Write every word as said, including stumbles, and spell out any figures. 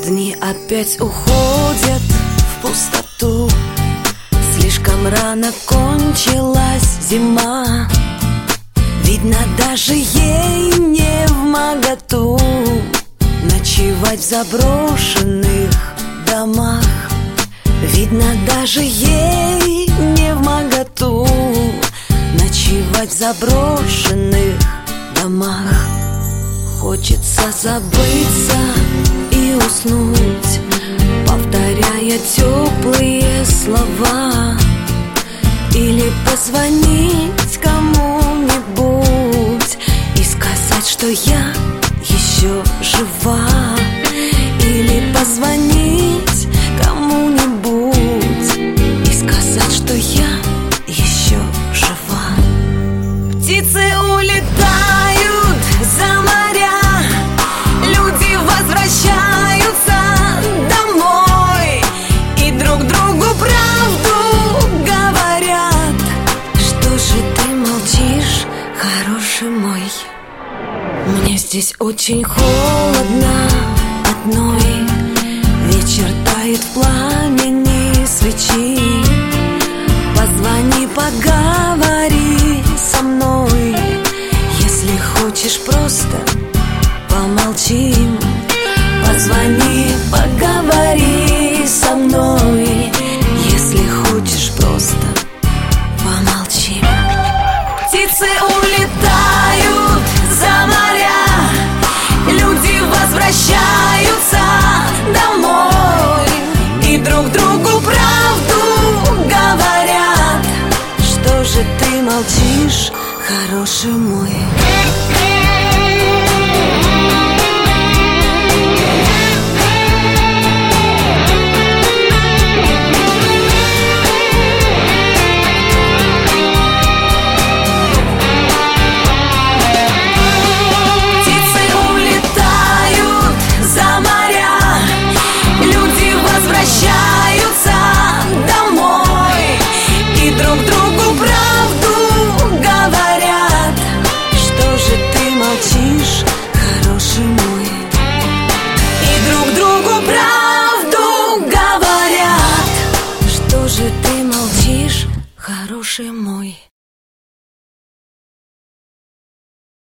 Дни опять уходят в пустоту. Слишком рано кончилась зима. Видно, даже ей не вмоготу ночевать в заброшенных домах. Видно, даже ей не вмоготу ночевать в заброшенных домах. Хочется забыться и уснуть, повторяя теплые слова, или позвонить кому-нибудь и сказать, что я еще жива. Или позвонить кому-нибудь и сказать, что я еще жива. Птицы улетают за моря, люди возвращаются домой и друг другу правду говорят. Что же ты молчишь, хороший мой? Мне здесь очень холодно одной. Вечер тает в пламени свечи. Позвони, поговори со мной. Если хочешь, просто помолчим. Позвони, поговори со мной. Если хочешь, просто помолчим. Птицы улетают за моря, люди возвращаются домой и друг другу правду говорят. Что же ты молчишь, хороший мой?